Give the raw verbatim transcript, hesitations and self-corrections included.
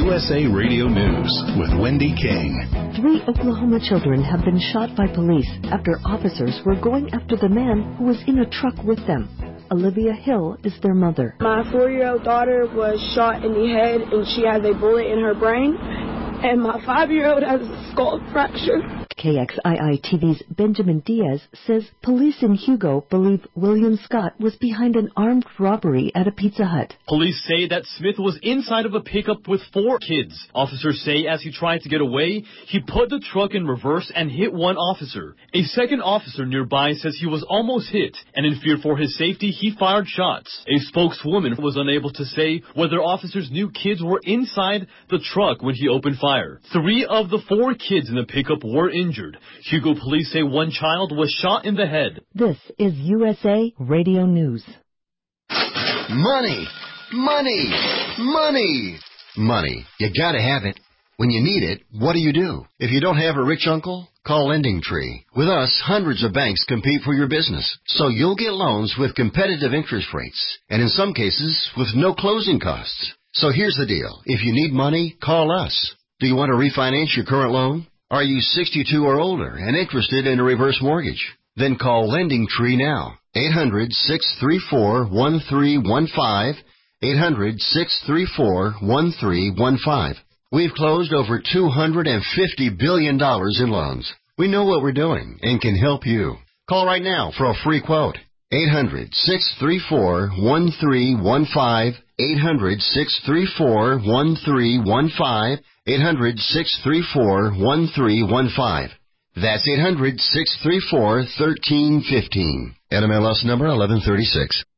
U S A Radio News with Wendy King. Three Oklahoma children have been shot by police after officers were going after the man who was in a truck with them. Olivia Hill is their mother. My four-year-old daughter was shot in the head and she has a bullet in her brain. And my five-year-old has a skull fracture. K X I I T V's Benjamin Diaz says police in Hugo believe William Scott was behind an armed robbery at a Pizza Hut. Police say that Smith was inside of a pickup with four kids. Officers say as he tried to get away, he put the truck in reverse and hit one officer. A second officer nearby says he was almost hit, and in fear for his safety, he fired shots. A spokeswoman was unable to say whether officers knew kids were inside the truck when he opened fire. Three of the four kids in the pickup were injured. Hugo police say one child was shot in the head. This is U S A Radio News. Money, money, money, money. You gotta have it. When you need it, what do you do? If you don't have a rich uncle, call Lending Tree. With us, hundreds of banks compete for your business, so you'll get loans with competitive interest rates, and in some cases, with no closing costs. So here's the deal. If you need money, call us. Do you want to refinance your current loan? Are you sixty-two or older and interested in a reverse mortgage? Then call Lending Tree now. eight hundred, six three four, one three one five. eight hundred, six three four, one three one five. We've closed over two hundred fifty billion dollars in loans. We know what we're doing and can help you. Call right now for a free quote. eight hundred, six three four, one three one five. eight hundred, six three four, one three one five. eight hundred, six three four, one three one five. That's eight hundred, six three four, one three one five. N M L S number eleven thirty-six.